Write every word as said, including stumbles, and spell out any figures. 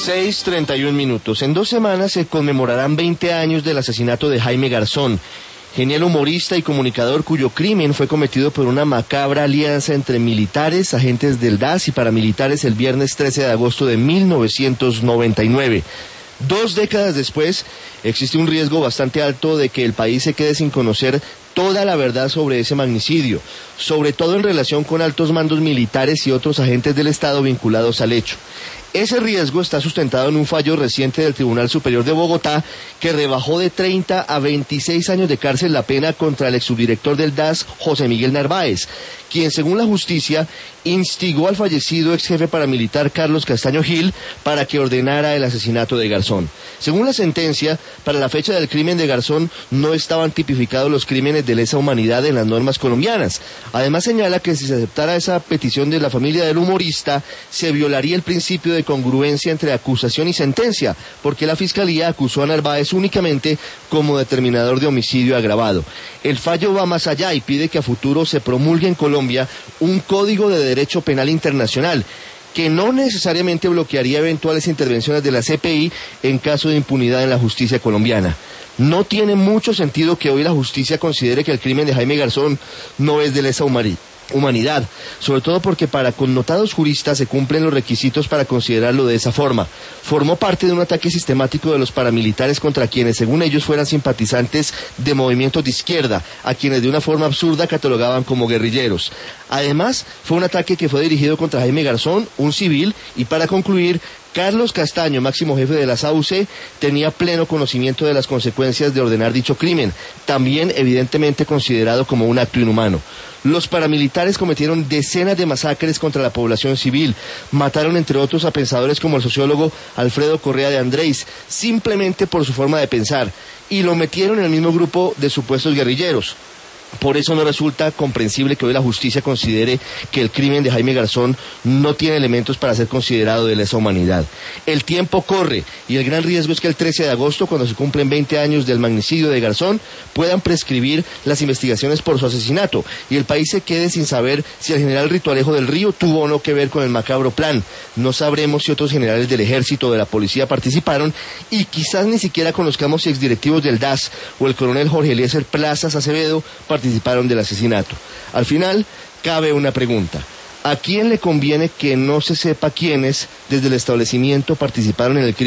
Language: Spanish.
seis treinta y un minutos. En dos semanas se conmemorarán veinte años del asesinato de Jaime Garzón, genial humorista y comunicador cuyo crimen fue cometido por una macabra alianza entre militares, agentes del D A S y paramilitares el viernes trece de agosto de mil novecientos noventa y nueve. Dos décadas después, existe un riesgo bastante alto de que el país se quede sin conocer toda la verdad sobre ese magnicidio, sobre todo en relación con altos mandos militares y otros agentes del Estado vinculados al hecho. Ese riesgo está sustentado en un fallo reciente del Tribunal Superior de Bogotá que rebajó de treinta a veintiséis años de cárcel la pena contra el exsubdirector del D A S, José Miguel Narváez, quien según la justicia instigó al fallecido ex jefe paramilitar Carlos Castaño Gil para que ordenara el asesinato de Garzón. Según la sentencia, para la fecha del crimen de Garzón no estaban tipificados los crímenes de lesa humanidad en las normas colombianas. Además señala que si se aceptara esa petición de la familia del humorista, se violaría el principio de congruencia entre acusación y sentencia, porque la Fiscalía acusó a Narváez únicamente como determinador de homicidio agravado. El fallo va más allá y pide que a futuro se promulgue en Colombia un código de derecho penal internacional que no necesariamente bloquearía eventuales intervenciones de la C P I en caso de impunidad en la justicia colombiana. No tiene mucho sentido que hoy la justicia considere que el crimen de Jaime Garzón no es de lesa humanidad, sobre todo porque para connotados juristas se cumplen los requisitos para considerarlo de esa forma. Formó parte de un ataque sistemático de los paramilitares contra quienes, según ellos, fueran simpatizantes de movimientos de izquierda, a quienes de una forma absurda catalogaban como guerrilleros. Además, fue un ataque que fue dirigido contra Jaime Garzón, un civil, y para concluir, Carlos Castaño, máximo jefe de la S A U C, tenía pleno conocimiento de las consecuencias de ordenar dicho crimen, también evidentemente considerado como un acto inhumano. Los paramilitares cometieron decenas de masacres contra la población civil, mataron entre otros a pensadores como el sociólogo Alfredo Correa de Andrés, simplemente por su forma de pensar, y lo metieron en el mismo grupo de supuestos guerrilleros. Por eso no resulta comprensible que hoy la justicia considere que el crimen de Jaime Garzón no tiene elementos para ser considerado de lesa humanidad. El tiempo corre y el gran riesgo es que el trece de agosto, cuando se cumplen veinte años del magnicidio de Garzón, puedan prescribir las investigaciones por su asesinato y el país se quede sin saber si el general Ritualejo del Río tuvo o no que ver con el macabro plan. No sabremos si otros generales del ejército o de la policía participaron y quizás ni siquiera conozcamos si exdirectivos del D A S o el coronel Jorge Eliezer Plazas Acevedo participaron del asesinato. Al final, cabe una pregunta. ¿A quién le conviene que no se sepa quiénes desde el establecimiento participaron en el crimen?